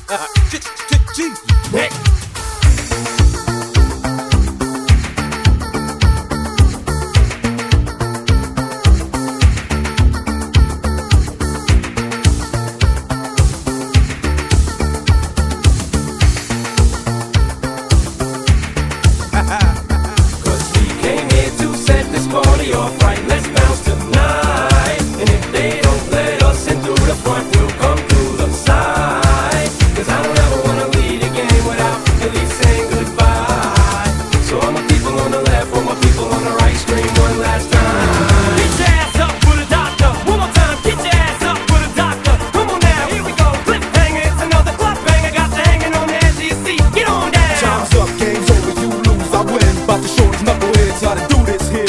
Party off right, let's bounce tonight. And if they don't let us in through the front, we'll come through the side. Cause I don't ever wanna lead a game without at least saying goodbye. So all my people on the left, all my people on the right, scream one last time. Get your ass up for the doctor. One more time, get your ass up for the doctor. Come on now, here we go. Cliffhanger, it's another cliffhanger. Got you hanging on the edge of your seat. Get on down. Time's up, game's over, you lose, I win. About to show these knuckleheads how to do this here.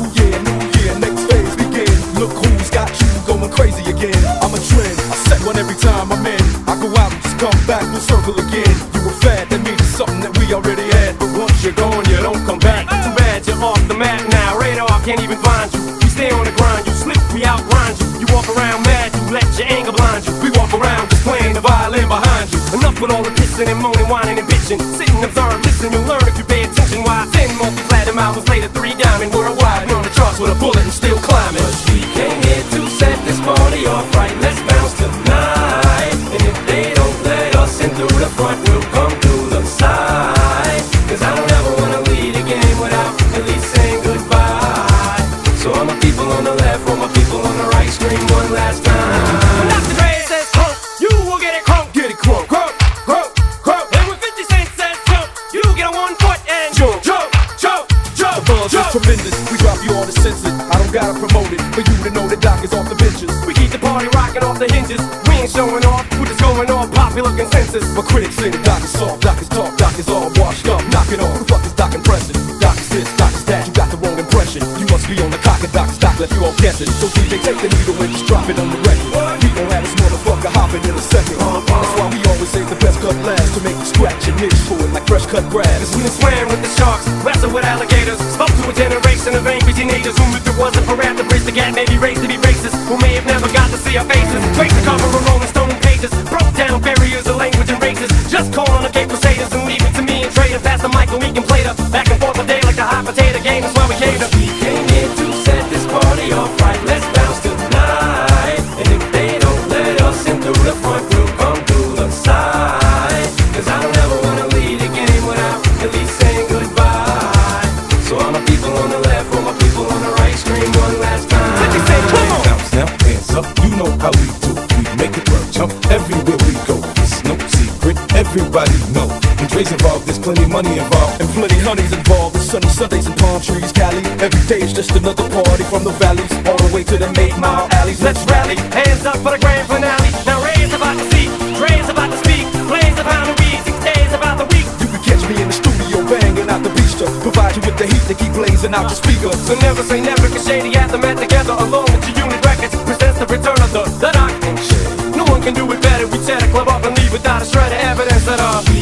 Crazy again, I'm a trend. I set one every time I'm in. I go out and just come back, we'll circle again. You were fad, that means it's something that we already had. But once you're gone, you don't come back. Too bad you're off the map now. Radar can't even find you. We stay on the grind, you slip, we outgrind you. You walk around mad, you let your anger blind you. We walk around just playing the violin behind you. Enough with all the kissing and moaning, whining and bitching. Sit and observe, listen, you'll learn if you pay attention. Why 10 multi-platinum albums later, 3 diamond worldwide. We're on the charts with a bullet and still climbing. But we came here to set this party off right, let's bounce tonight. And if they don't let us in through the front, we'll come through the side. Cause I don't ever wanna lead a game without at least saying goodbye. So all my people on the left, all my people on the right, scream one last time. When Dr. Dre says crunk, you will get it crunk. Get it crunk, crunk, crunk, crunk. And when 50 Cent says jump, you get on 1 foot and jump, jump, jump, jump. The buzz is tremendous, we drop you all the senses. I don't gotta promote it, for you to know that Doc is off the benches. We keep the party rocking off the hinges. We ain't showing off, we're just going on popular consensus. My critics say the Doc is soft, Doc is talk, Doc is all washed up. Knock it off, who the fuck is Doc impressing? Doc is this, Doc is that, you got the wrong impression. You must be on the cock and Doc is Doc, left you all guessing. So DJ, take the needle and just drop it on the record. We gon' have this motherfucker hopping in a second. That's why we always say the best cut last, to make you scratch and itch for it like fresh cut grass. Cause we done swam with the sharks, wrestled with alligators, spoke to a generation of angry teenagers who, if it wasn't for rap to bridge the gap, maybe raised to be racist, who may have never got to see our faces. Trace the cover of Rolling Stone pages, broke down barriers of language and races. Just call on the gay crusaders and leave it to me and Trader. Pass the mic and we can play the back and forth all day like the hot potato game. That's why we came to. We came here to set this party off right, let's bounce tonight. And if they don't let us in through the front, we'll come through the side. Cause I don't ever wanna lead a game without at least saying goodbye. So all my people on the left, all my people on the right, scream one last time. Bounce now, hands up, you know how we do. We make it work, jump everywhere we go. It's no secret, everybody know. When Dre's involved, there's plenty money involved, and plenty honey's involved. It's sunny Sundays and palm trees, Cali. Every day is just another party, from the valleys all the way to the 8 Mile alleys. Let's rally, hands up for the grand finale. Now Ray's about to see, Dre's about to speak. Blaze about the week, 6 days about the week. You can catch me in the studio banging out the beach to provide you with the heat to keep blazing out your speakers. So never say never, cause Shady had the met together along with your unit records. Presents the return of the Doc and shit. No one can do it better. We tear the club up and leave without a shred of evidence that